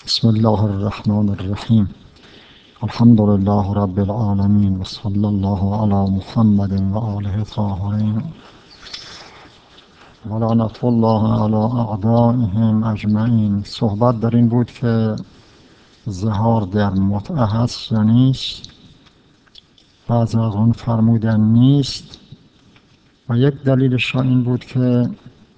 بسم الله الرحمن الرحیم. الحمد لله رب العالمین و صلی الله علی محمد و آله الطاهرین و لعنت الله علی اعدائهم اجمعین. صحبت در این بود که ظهار در متعه هست یا نیست. بعضی از اون فرمودن نیست و یک دلیلش این بود که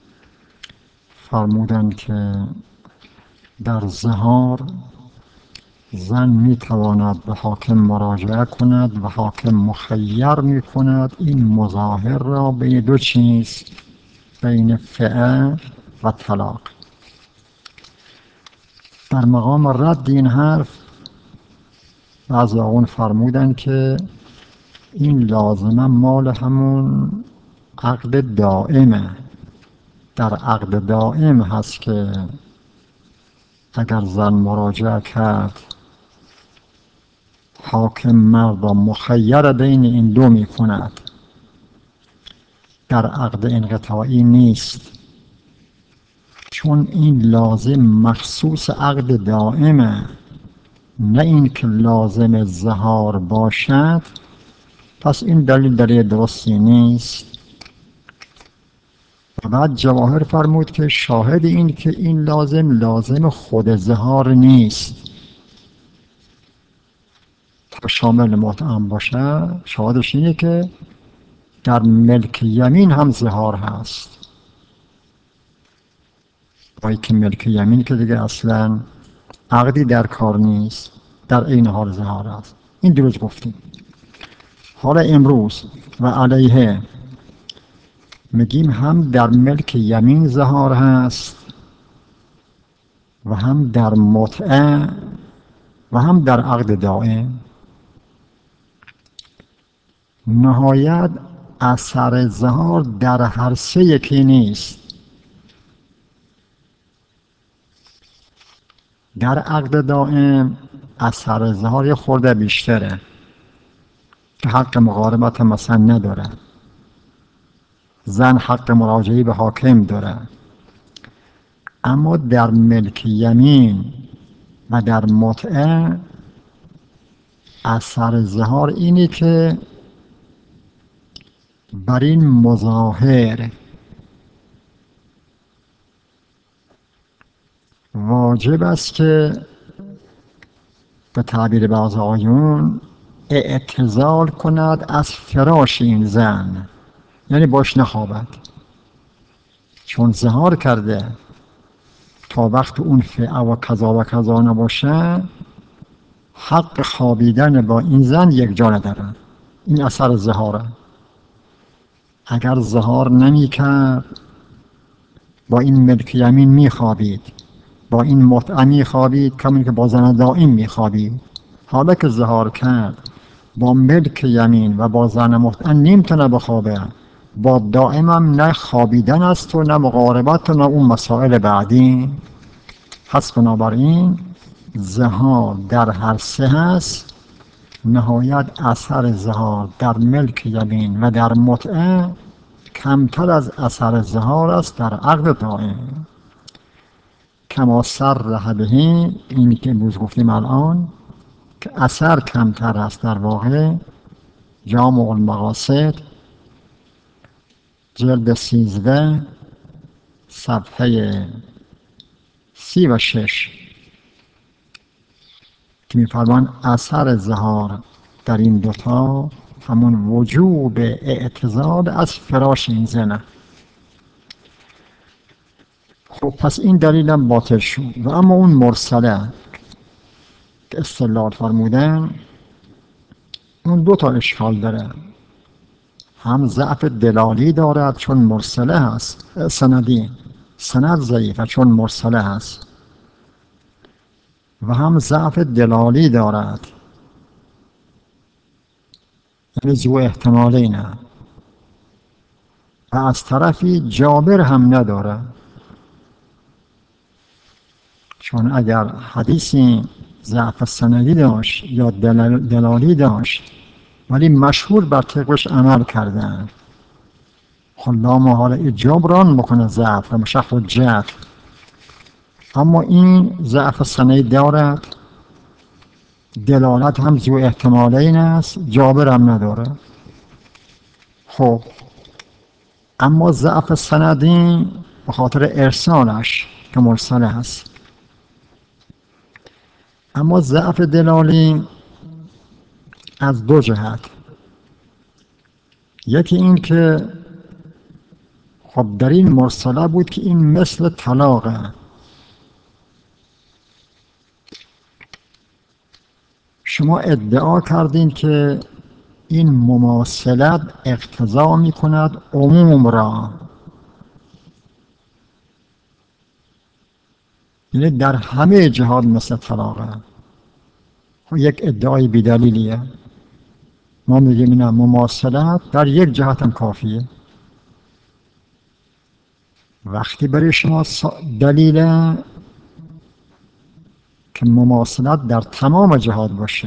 فرمودن که در ظهار زن میتواند به حاکم مراجعه کند و حاکم مخیر میکند این مظاهر را بین دو چیز، بین فعه و طلاق. در مقام رد این حرف بعضی اون فرمودن که این لازمه مال همون عقد دائمه. در عقد دائم هست که اگر زن مراجعه کرد حاکم مرد و مخیر بین این دو می کند. در عقد انقطاعی نیست، چون این لازم مخصوص عقد دائمه، نه این که لازم ظهار باشد. پس این دلیل درستی نیست. و بعد جواهر فرمود که شاهد این که این لازم خود ظهار نیست، تا شامل متعم باشه. شاهدش اینه که در ملک یمین هم ظهار هست، با که ملک یمین که دیگه اصلا عقدی در کار نیست، در این حال ظهار هست. این دیروز گفتیم. حالا امروز و علیه میگیم هم در ملک یمین ظهار هست و هم در متعه و هم در عقد دائم. نهایت اثر ظهار در هر سه یکی نیست. در عقد دائم اثر ظهار یه خورده بیشتره که حق مقاربت مثلا نداره. زن حق مراجعه به حاکم داره. اما در ملک یمین و در متعه اثر ظهار اینی که بر این مظاهر واجب است که به تعبیر بعض آیون اعتزال کند از فراش این زن، یعنی باش نخوابد. چون ظهار کرده تا وقت اون فعه و کذا نباشه، حق خوابیدن با این زن یک جا ندارن. این اثر ظهاره. اگر ظهار نمی کرد با این ملک یمین می خوابید، با این متعه می خوابید، کمی که با زن دائم می خوابید. حالا که ظهار کرد با ملک یمین و با زن متعه نمیتونه بخوابه، با دائمم نه خوابیدن است و نه مقاربت و نه اون مسائل بعدی. پس بنابراین ظهار در هر سه هست. نهایت اثر ظهار در ملک یمین و در متعه کمتر از اثر ظهار است در عقد دائم. کما صرح به، اینی که امروز گفتیم الان، که اثر کمتر است. در واقع جامع المقاصد جلد 13 صفحه 36 که می‌فرمان اثر ظهار در این دوتا همون وجوب اعتزال از فراش این زنه. خب پس این دلیلم باطل شد. و اما اون مرسله که استدلال فرمودن، اون دو تا اشکال داره. هم ضعف دلالی دارد چون مرسله هست، سند ضعیفه چون مرسله هست، و هم ضعف دلالی دارد، یعنی ذو احتمالینه. و از طرفی جابر هم نداره، چون اگر حدیثی ضعف سندی داشت یا دلالی داشت ولی مشهور بر طبقش عمل کردن، خب لا محاله جبران بکنه ضعف و مشخص حجت. اما این ضعف سنهی دارد، دلالت هم ذو احتمالین است، جابر هم نداره. خب اما ضعف سندی به خاطر ارسالش که مرسل است. اما ضعف دلالی از دو جهت. یکی این که خب در این مرسله بود که این مثل طلاقه. شما ادعا کردین که این مماثلت اقتضا می کند عموم را، یعنی در همه جهات مثل طلاقه. خب یک ادعای بیدلیلیه. ما میگیم نه، مماثلت در یک جهت هم کافیه. وقتی برای شما دلیل که مماثلت در تمام جهات باشه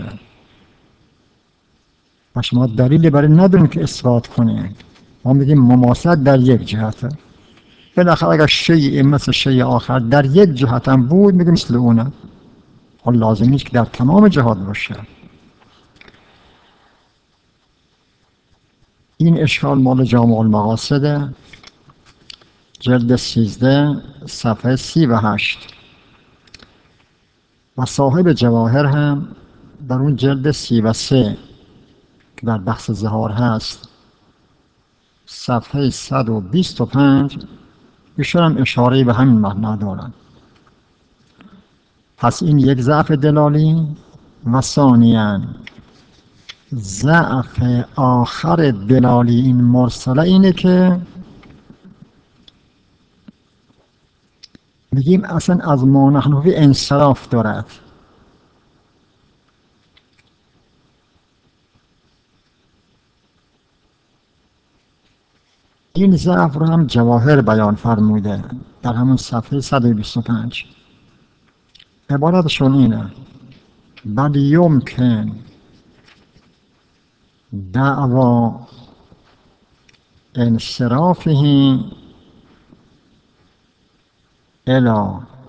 و شما دلیلی برای ندارین که اثبات کنید، ما میگیم مماثلت در یک جهته. بالاخره اگر شیء مثل شیء آخر در یک جهت هم بود، میگیم مثل اونه. حال لازم نیست که در تمام جهات باشه. این اشکال مال جامع المقاصده، جلد 13 صفحه 38 و صاحب جواهر هم در اون جلد 33 که در بحث ظهار هست صفحه 125 ایشون هم اشاره به همین معنی دارن. پس این یک ضعف دلالی و ثانیاً ضعف آخر دلالی این مرسله اینه که میگیم اصلا از ما نحنفی انصراف دارد. این ضعف رو هم جواهر بیان فرموده در همون صفحه 125. عبارتشون اینه: بل یمکن دعوا انصرافه الی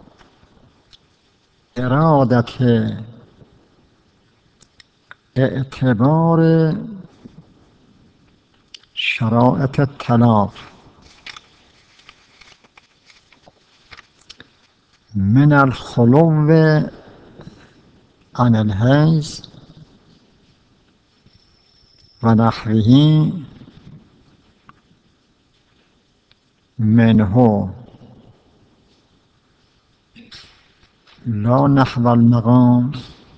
ارادت اعتبار شرائط الطلاق من الخلو عن الحیض و نحوه منه لا نحو المقام.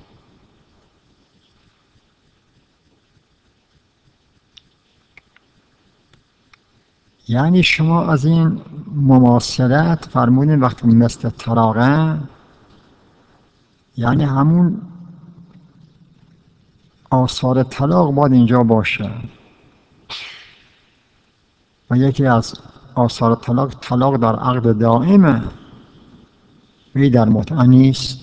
یعنی شما از این مماثلت فرمودین وقتی مثل طلاقه، یعنی همون آثار طلاق باید اینجا باشه و یکی از آثار طلاق در عقد دائمه، وی در متعه نیست،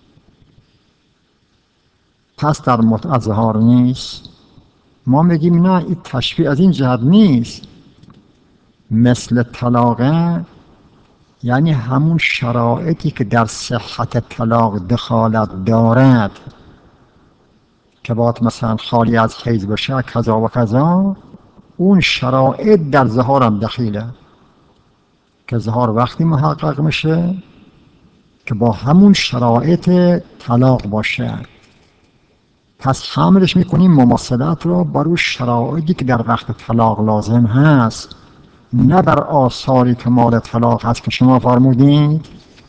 پس در متعه ظهار نیست. ما میگیم نه، این تشبیه از این جهت نیست. مثل طلاقه یعنی همون شرایطی که در صحت طلاق دخالت دارد که باید مثلا خالی از حیض باشه کذا و کذا، اون شرایط در ظهار هم دخیله که ظهار وقتی محقق میشه که با همون شرایط طلاق باشه. پس حملش میکنیم مماثلت رو بر شرایطی که در وقت طلاق لازم هست، نه بر آثاری که مال طلاق هست که شما فرمودید.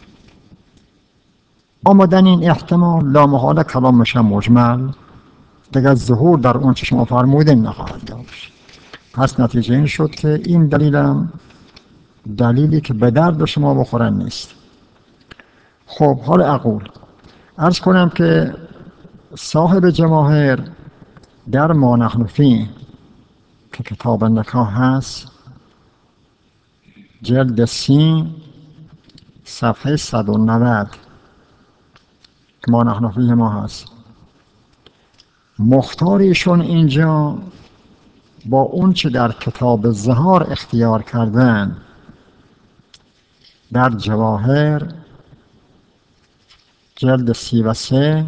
آمدن این احتمال لامحاله کلام میشه مجمل، دیگر ظهور در اون چه شما فرمودین نخواهد داشت. پس نتیجه این شد که این دلیلم دلیلی که به درد شما بخورن نیست. خب حال اقول عرض کنم که صاحب جواهر در ما نحن فیه که کتاب نکاح هست جلد 30 صفحه 190 که ما نحن فیه ما هست، مختاریشون اینجا با اون چه در کتاب ظهار اختیار کردن در جواهر جلد 33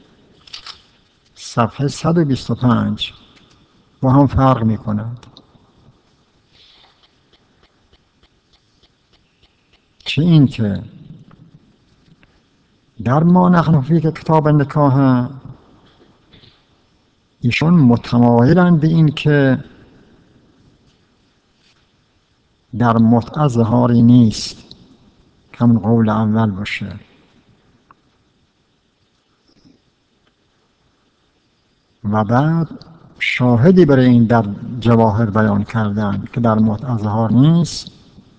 صفحه 125 با هم فرق می کند. چه این که در ما نحن فی که کتاب نکاح ایشون متمایلن به این که در متعه ظهاری نیست، همون قول اول باشه. و بعد شاهدی برای این در جواهر بیان کردن که در متعه ظهار نیست،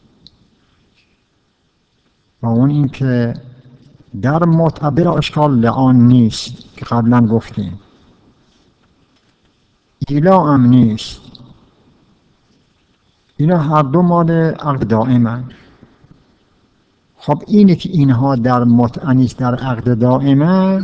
و اون این که در متعه بلا اشکال لعان نیست که قبلا گفتیم، ایلا هم نیست. اینا هر دو مال عقد دائمه. خب اینه که اینها در متعه نیست، در عقد دائمه،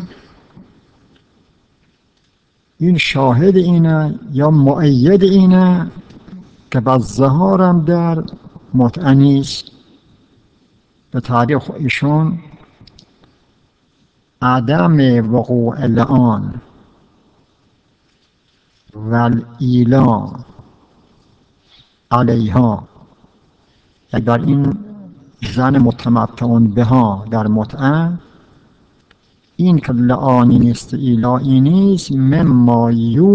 این شاهد اینه یا مؤید اینه که بعد ظهارم در متعه نیست. به تعبیر ایشون عدم وقوع لعان و الایلا علیها، یعنی در این زن متمتعون بها در متعه، این که لعانی نیست ایلایی نیست، مما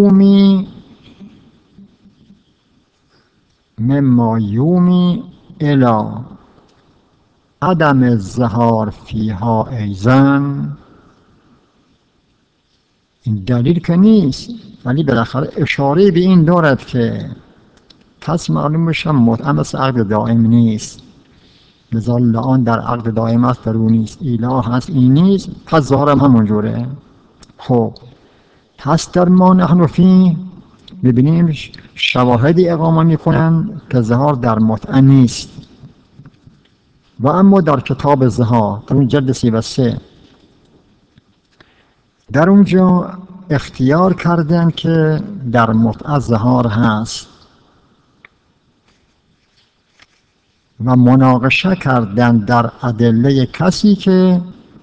یومی الی عدم الظهار فیها ایزن. این دلیل که نیست، ولی بالاخره اشاره به این دارد که پس معلوم بشه متعه مثل عقد دائم نیست، لذا لعان در عقد دائم است، در اون نیست. ایلا هست، این نیست، پس ظاهرم همون جوره. خب پس در ما نحن فی ببینیم شواهدی اقامه میکنن که ظهار در متعه نیست. و اما در کتاب ظهار در اون جلد 33 در اونجا اختیار کردن که در متعه ظهار هست و مناقشه کردن در ادله کسی که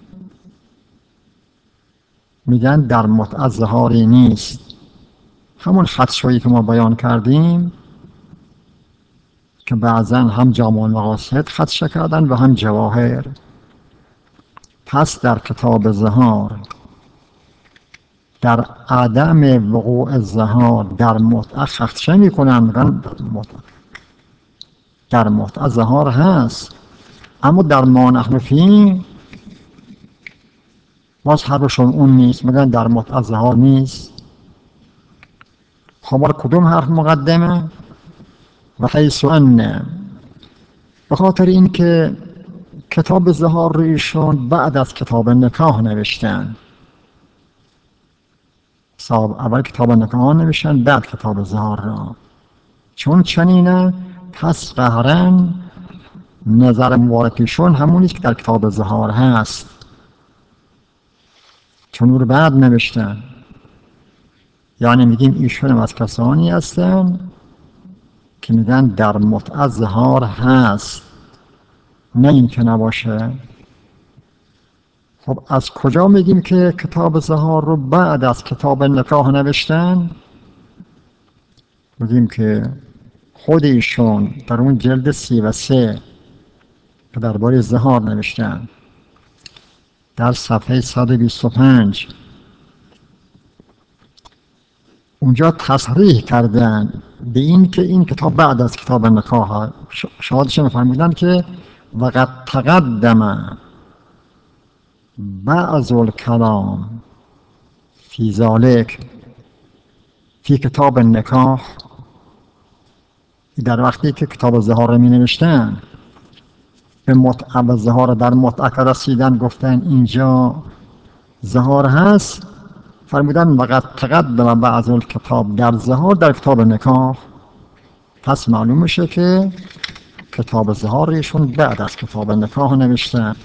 میگن در متعه ظهاری نیست. همون خدشه‌ای که ما بیان کردیم که بعضا هم جامع المقاصد خدشه کردن و هم جواهر. پس در کتاب ظهار در عدم وقوع ظهار در متعه خدشه میکنن، در متعه ظهار هست، اما در ما نحن فی باز حرفشون اون نیست، میگن در متعه ظهار نیست. خب کدوم حرف مقدمه؟ و حیث ان، به خاطر این که کتاب ظهار رو ایشون بعد از کتاب نکاح نوشتن. اول کتاب نکاح نوشتن بعد کتاب ظهار را. چون چنینه پس قهرن نظر مبارکشون همونیست که در کتاب ظهار هست، چون رو بعد نوشتن. یعنی میگیم ایشون از کسانی هستن که میگن در متعه ظهار هست، نه این که نباشه. خب از کجا میگیم که کتاب ظهار رو بعد از کتاب نکاح نوشتن؟ میگیم که خود ایشون در اون جلد 33 که درباره ظهار نوشتن در صفحه 125 اونجا تصریح کردن به این که این کتاب بعد از کتاب نکاح. شاهدشون فهمیدن که وقد تقدم بعض الکلام فی ذالک فی کتاب نکاح. در وقتی که کتاب ظهار رو می نوشتن به متعه و ظهار در متعه رسیدن، گفتن اینجا ظهار هست، فرمودن وقد تقدم بعض الکتاب در ظهار در کتاب نکاح. پس معلوم میشه که کتاب ظهارشون بعد از کتاب نکاح نوشتن.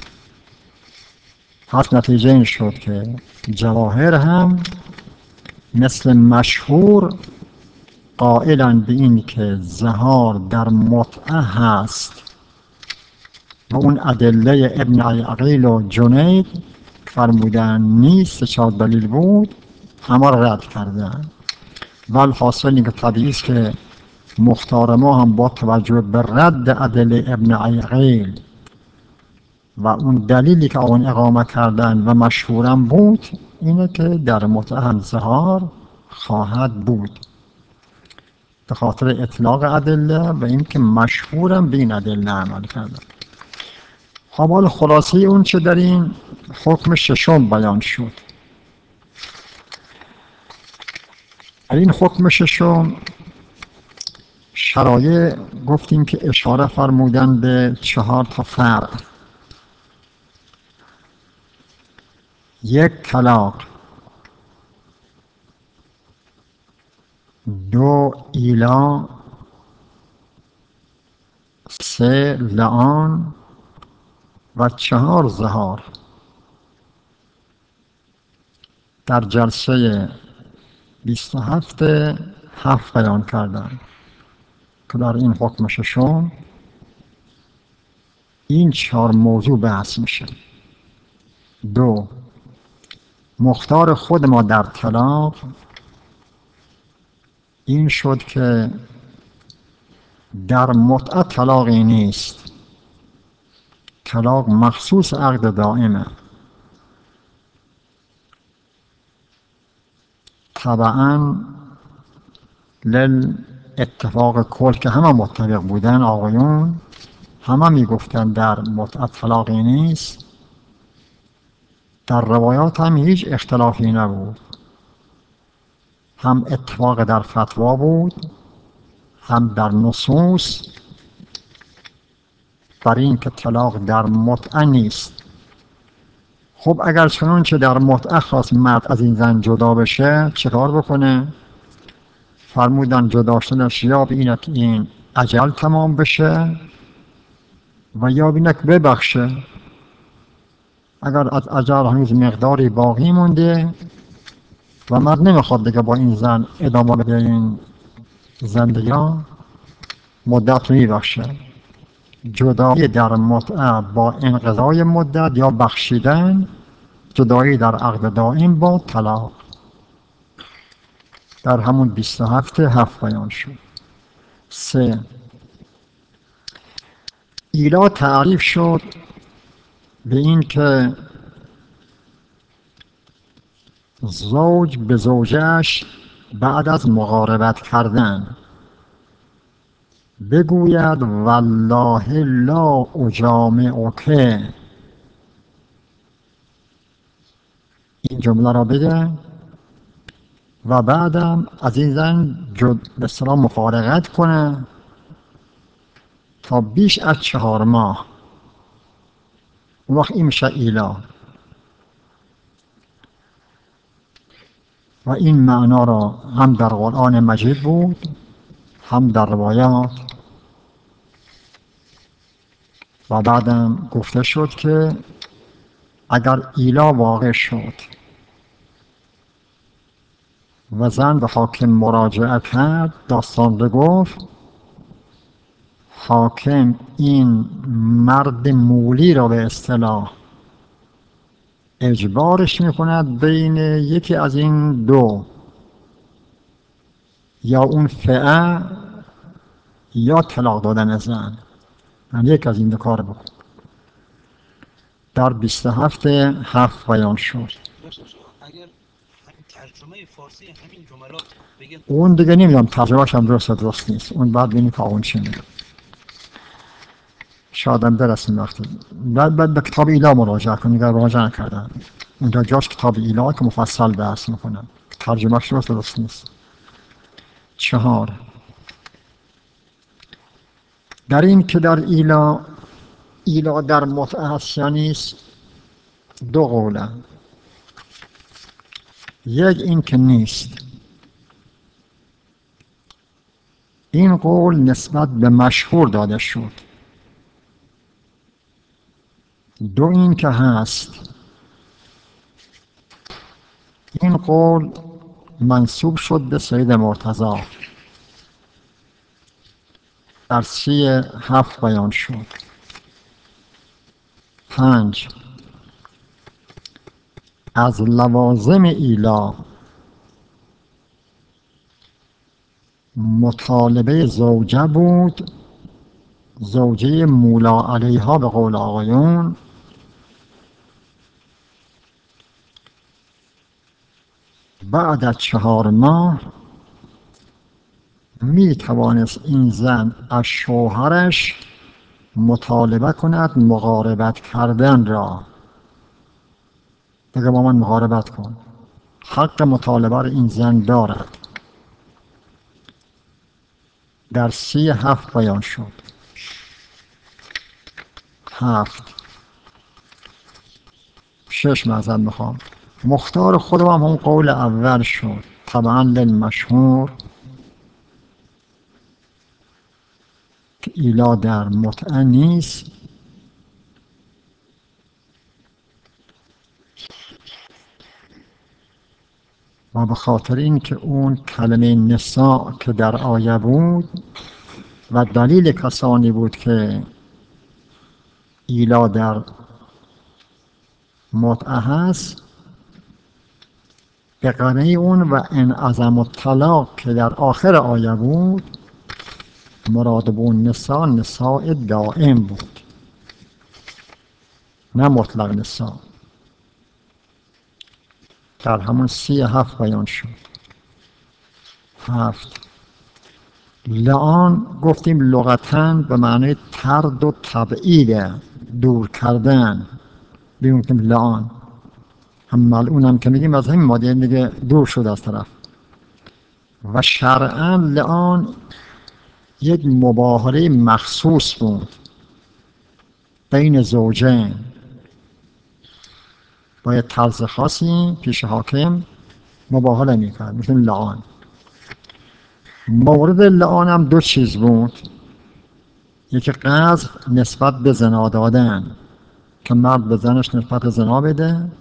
پس نتیجه این شد که جواهر هم مثل مشهور قائلن به این که ظهار در متعه هست و اون ادله ابن عقیل و جنید فرمودن نیست، 3-4 دلیل بود، همه را رد کردن. ولی حاصل این که طبیعی است که مختار ما هم با توجه به رد ادله ابن عقیل و اون دلیلی که آن اقامه کردن و مشهورم بود اینه که در متعه هم ظهار خواهد بود، به خاطر اطلاق ادله و اینکه مشهورم به این ادله عمل کردن. حالا خلاصه اون چه در این حکم ششم بیان شد. در این حکم ششم شرایع گفتیم که اشاره فرمودن به 4 فرق. 1 طلاق، 2 ایلا، 3 لعان و 4 ظهار. در جلسه 27 7 بیان کردن که در این حکم ششم این 4 موضوع بحث میشه. 2 مختار خود ما در طلاق این شد که در متعه طلاقی نیست، طلاق مخصوص عقد دائمه. طبعا اتفاق کل که همه متفق بودن، آقایون همه میگفتن در متعه طلاقی نیست. در روایات هم هیچ اختلافی نبود، هم اتفاق در فتوا بود هم در نصوص بر این که طلاق در متعه نیست. خب اگر چنانچه در متعه خواست مرد از این زن جدا بشه چه کار بکنه؟ فرمودن جدا شدنش یا بینه که این اجل تمام بشه و یا بینه که ببخشه. اگر از اجل هنوز مقداری باقی مونده و مرد نمیخواد دیگه با این زن ادامه بده این زندگی، مدت میبخشه. جدایی در متعه با انقضای مدت یا بخشیدن، جدایی در عقد دائم با طلاق. در همون 27 7 بیان شد. 3 ایلا تعریف شد به این که زوج به زوجش بعد از مقاربت کردن بگوید والله لا اجامعک، این جمله را بگه و بعدم از این زن به اصطلاح مفارقت کنه تا بیش از 4 ماه. اون وقت این میشه ایلا. و این معنا را هم در قرآن مجید بود هم در روایات و بعدم گفته شد که اگر ایلا واقع شد و زن به حاکم مراجعه کرد، داستان بگفت، حاکم این مرد مولی را به اصطلاح اجبارش میکند بین یکی از این دو، یا اون فئه یا طلاق دادن زن، من یک از این دو کار بکن. در 27 7 بیان شد. اگر ترجمه فارسی همین جملات بگید اون دیگه نمیدونم ترجمه‌اش هم درست نیست، اون بعد ببینید که اون چی میگه. شاید هم برسیم وقتی بعد به کتاب ایلا مراجعه کنید، اگر مراجعه نکردن اونجا جاش کتاب ایلا که مفصل بحث میکنن، ترجمه‌اش درست نیست. 4 در این که در ایلا در متعه هست یا نیست 2 قولن. یک این که نیست، این قول نسبت به مشهور داده شد. 2 این که هست، این قول منسوب شد به سید مرتضی. در 37 بیان شد. 5 از لوازم ایلا مطالبه زوجه بود، زوجه مولا علیها به قول آقایون، بعد از 4 ماه می توانست این زن از شوهرش مطالبه کند مقاربت کردن را. بگه با من مقاربت کن. حق مطالبه را این زن دارد. در 37 بیان شد. 7 6 معذرت میخوام. مختار خودم هم اون قول اول شد. طبعا للمشهور که ایلا در متعه نیست، و به خاطر این که اون کلمه نساء که در آیه بود و دلیل کسانی بود که ایلا در متعه هست، به قرنه اون و ان عزم الطلاق که در آخر آیه بود، مراد به اون نساء دائم بود، نه مطلق نساء. در همون 37 بیان شد. 7 لعان گفتیم لغتاً به معنی طرد و تبعید، دور کردن. بگیم که لعان هم ملعون هم که میگیم از همین ماده دیگه دور شد از طرف. و شرعاً لعان یک مباهله مخصوص بود بین زوجین، باید طرز خاصی پیش حاکم مباهله میکرد، مثل لعان. مورد لعان هم 2 چیز بود. یکی قذف نسبت به زنا دادن که مرد به زنش نسبت زنا بده،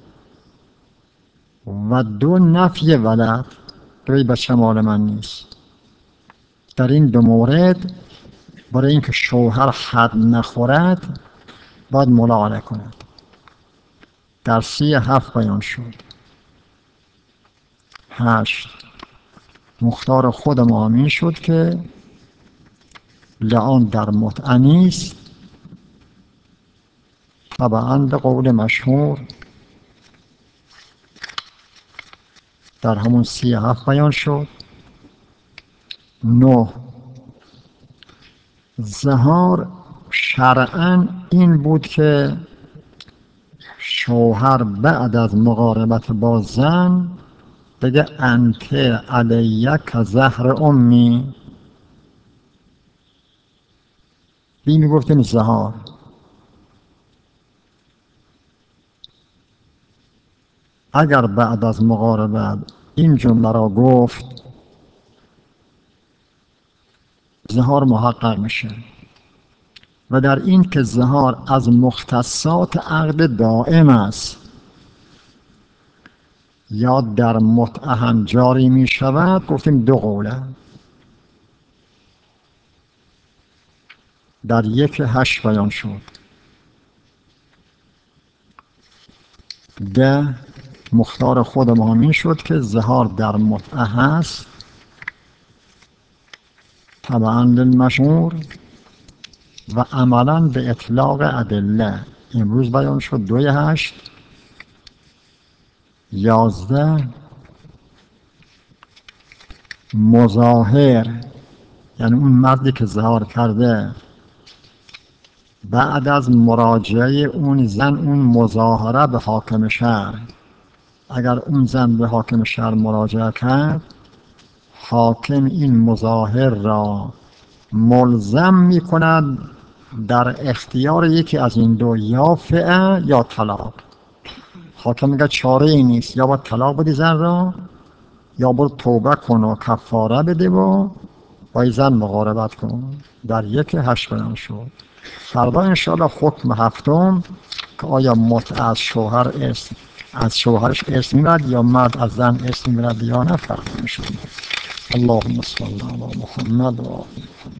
و 2 نفی ولد که بچه مال من نیست. در این 2 مورد برای اینکه شوهر حد نخورد باید ملاعنه کند. در 37 بیان شد. 8 مختار خود ما همین شد که لعان در متعه نیست، طبعاً به قول مشهور در همون 37 بیان شد. 9 زهار شرعاً این بود که شوهر بعد از مقاربت با زن بگه انت علیه که زهر امی. این میگفتیم زهار. اگر بعد از مقاربت این جمله را گفت زهار محقق میشه. و در این که زهار از مختصات عقد دائم است یا در متعه هم جاری می شود، گفتیم 2 قوله. در 1:8 بیان شد. 10 مختار خود ما همین شد که زهار در متعه هست، طبعا للمشهور و عملا به اطلاق ادله. امروز بیان شد 2:8. 11 مظاهر، یعنی اون مردی که زهار کرده بعد از مراجعه اون زن اون مظاهره به حاکم شهر، اگر اون زن به حاکم شهر مراجعه کرد، حاکم این مظاهر را ملزم می کند در اختیار یکی از این 2، یا فعل یا طلاق. حاکم میگه چاره ای نیست، یا باید طلاق بدی زن را، یا برو توبه کن و کفاره بده و با این زن مقاربت کن. در 1:8 بیان شد. فردا انشاءالله حکم 7 که آیا متعه از شوهرش ارث میبرد یا مرد از زن ارث میبرد یا نه فردا میشود. اللهم صل علی محمد و آل